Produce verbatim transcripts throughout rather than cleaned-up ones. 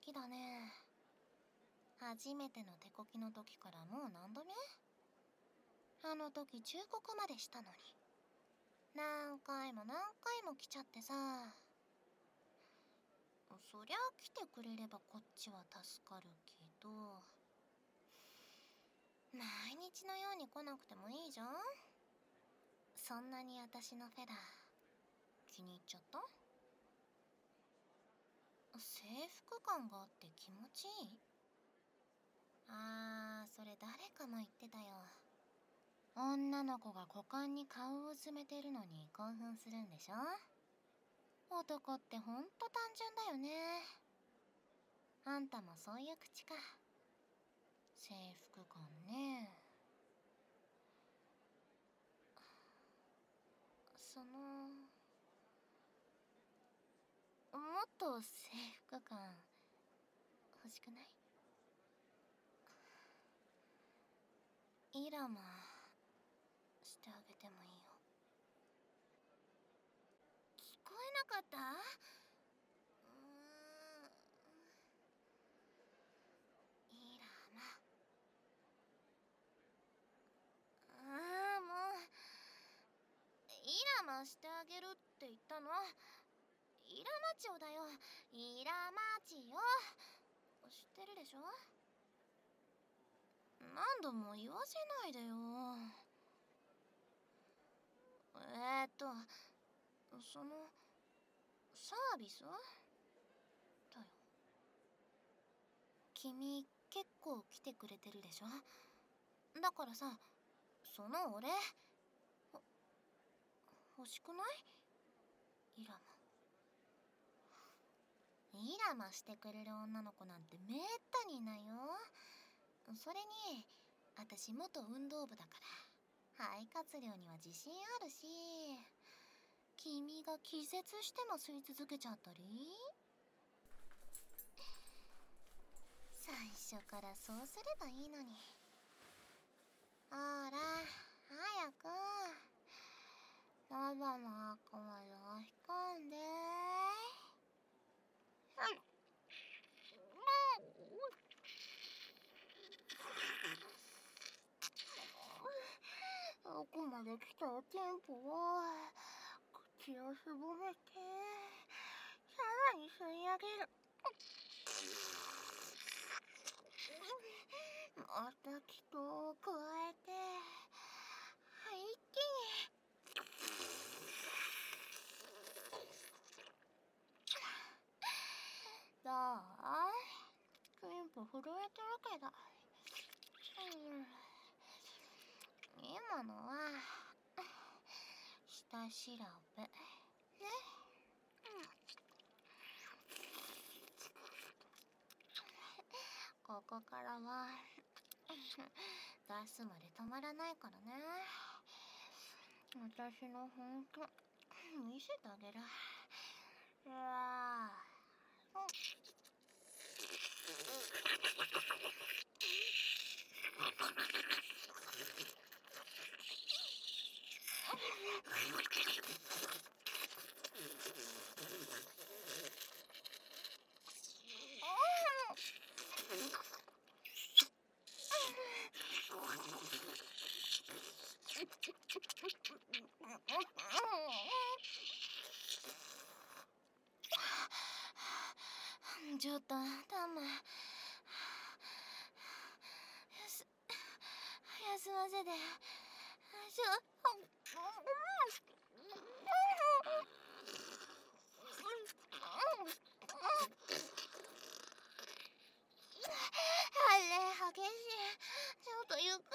きだね。初めての手こきの時からもう何度目？あの時忠告までしたのに。何回も何回も来ちゃってさ。そりゃ来てくれればこっちは助かるけど、毎日のように来なくてもいいじゃん。そんなに私のフェダ気に入っちゃった？制服感があって気持ちいい？あー、それ誰かも言ってたよ。女の子が股間に顔をうずめてるのに興奮するんでしょ？男ってほんと単純だよね。あんたもそういう口か。制服感ね。そのもっと制服感欲しくない？イラもしてあげてもいいよ。聞こえなかった？うーん、イラマ。ああ、もうイラマしてあげるって言ったの。イラマチオだよ。イラマチオ知ってるでしょ？何度も言わせないでよ。えーっとそのサービスだよ。君結構来てくれてるでしょ？だからさ、その俺ほ欲しくない？イラマイラマしてくれる女の子なんてめったにいないよ。それに私元運動部だから肺活量には自信あるし、君が気絶しても吸い続けちゃったり。最初からそうすればいいのに。ほら早く喉の奥まで押し込んで。奥まで来たテンポを口をすぼめてさらに吸い上げる。また気筒を加えて一気に。どう？テンポ震えてるけど、うん、今のは下シロップね。ここからは出すまで止まらないからね。私の本気見せてあげる。うわー、ちょっとタマ休休ませて。ちょあれ激しい。ちょっとゆっくり。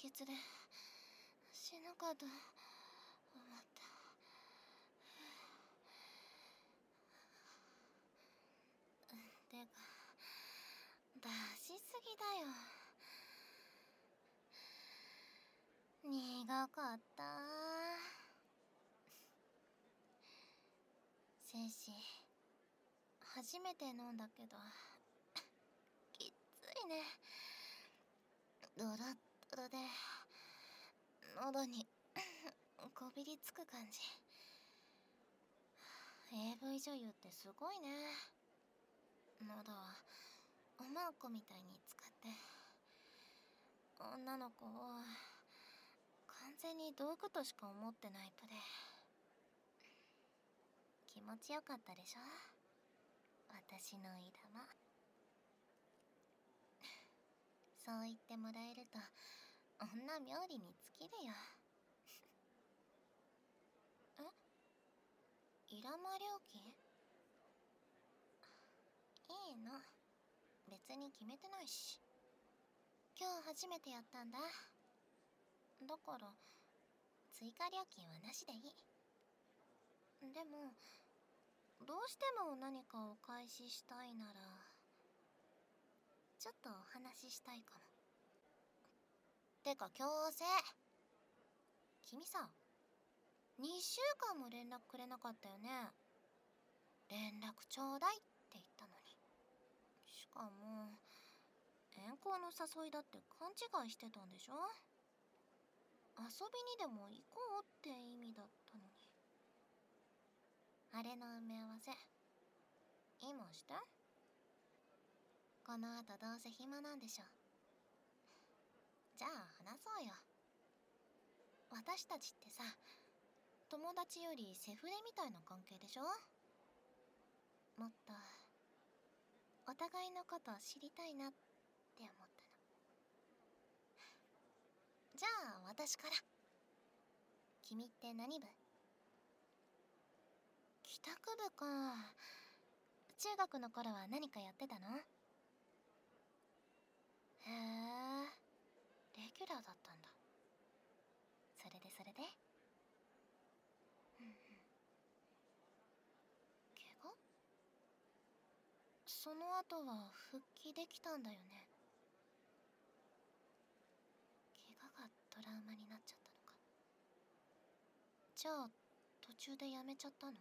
血で死ぬかと思った。てか出しすぎだよ。苦かった。精子初めて飲んだけどきついね。ドロッドロで喉にこびりつく感じ。 エーブイ 女優ってすごいね。喉をおまんこみたいに使って女の子を完全に道具としか思ってないプで。気持ちよかったでしょ私のい玉。そう言ってもらえると女冥利に尽きるよ。え、イラマ料金？いいの、別に決めてないし。今日初めてやったんだ。だから追加料金はなしでいい。でもどうしても何かお返ししたいならちょっとお話ししたいかも。てか強制。君さ、にしゅうかんも連絡くれなかったよね。連絡ちょうだいって言ったのに。しかも遠行の誘いだって勘違いしてたんでしょ。遊びにでも行こうって意味だったのに。あれの埋め合わせ今して。この後どうせ暇なんでしょ。じゃあ話そうよ。私たちってさ、友達よりセフレみたいな関係でしょ。もっとお互いのことを知りたいなって思ったの。じゃあ私から。君って何部？帰宅部か。中学の頃は何かやってたの？へえ、レギュラーだったんだ。それでそれで？うんうん。怪我？その後は復帰できたんだよね。怪我がトラウマになっちゃったのか。じゃあ途中でやめちゃったの？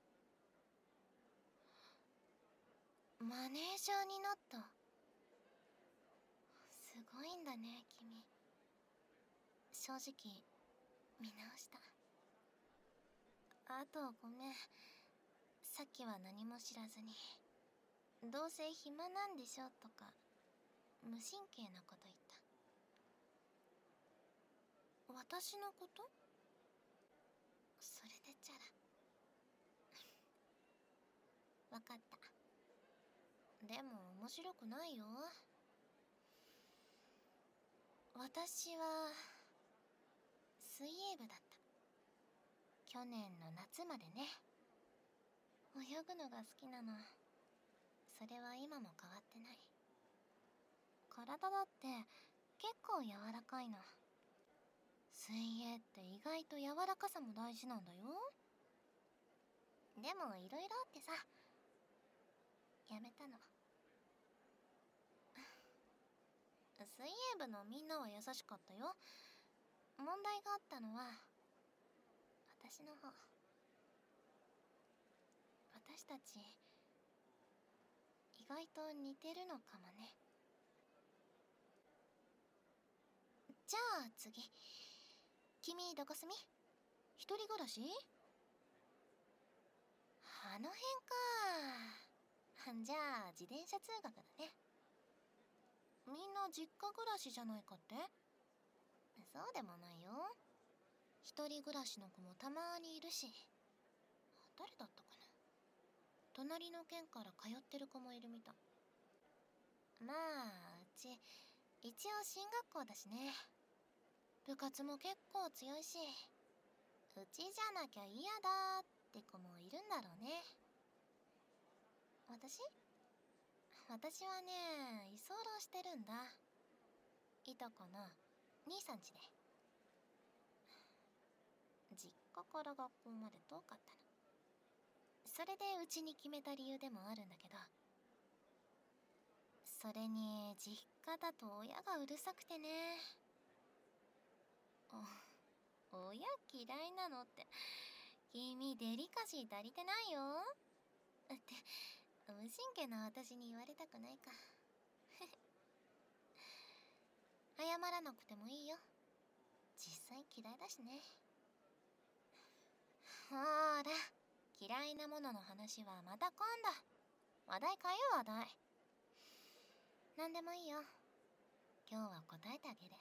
マネージャーになった。すごいんだね君。正直見直した。あとごめん、さっきは何も知らずにどうせ暇なんでしょとか無神経なこと言った。私のこと？それでチャラ。わかった。でも面白くないよ。私は水泳部だった。去年の夏までね。泳ぐのが好きなの。それは今も変わってない。体だって結構柔らかいの。水泳って意外と柔らかさも大事なんだよ。でもいろいろあってさ、やめたの。水泳部のみんなは優しかったよ。問題があったのは私の方。私たち意外と似てるのかもね。じゃあ次、君どこ住み？一人暮らし？あの辺か。じゃあ自転車通学だね。みんな実家暮らしじゃないかって？そうでもないよ。一人暮らしの子もたまにいるし。誰だったかな。隣の県から通ってる子もいるみたい。まあうち一応進学校だしね。部活も結構強いし、うちじゃなきゃ嫌だって子もいるんだろうね。私？私はね、居候してるんだ。いとこの兄さんちで。実家から学校まで遠かったの。それでうちに決めた理由でもあるんだけど、それに実家だと親がうるさくてね。お親嫌いなのって、君デリカシー足りてないよって無神経な私に言われたくないか。謝らなくてもいいよ、実際嫌いだしね。ほーら、嫌いなものの話はまた今度。話題変えよう、話題。何でもいいよ、今日は答えてあげる。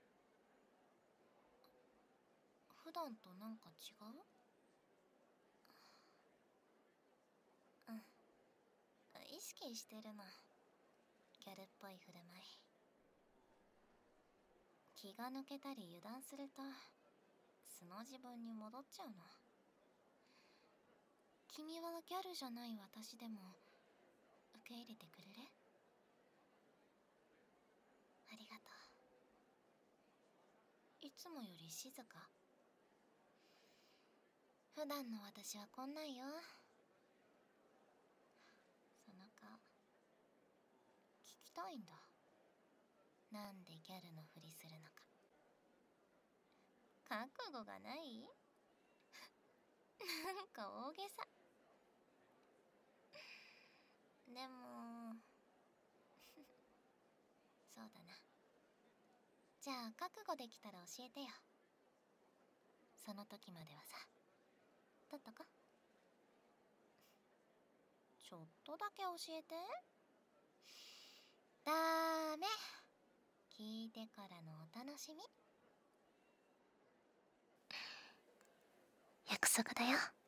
普段となんか違う？うん、意識してるの、ギャルっぽい振る舞い。気が抜けたり油断すると素の自分に戻っちゃうの。君はギャルじゃない私でも受け入れてくれる？ありがとう。いつもより静か？普段の私はこんなんよ。その顔聞きたいんだ。なんでギャルのふりするのか。覚悟がない？なんか大げさ。でもそうだな。じゃあ覚悟できたら教えてよ。その時まではさ、とっとこ。ちょっとだけ教えて。ダメ、聞いてからのお楽しみ。約束だよ。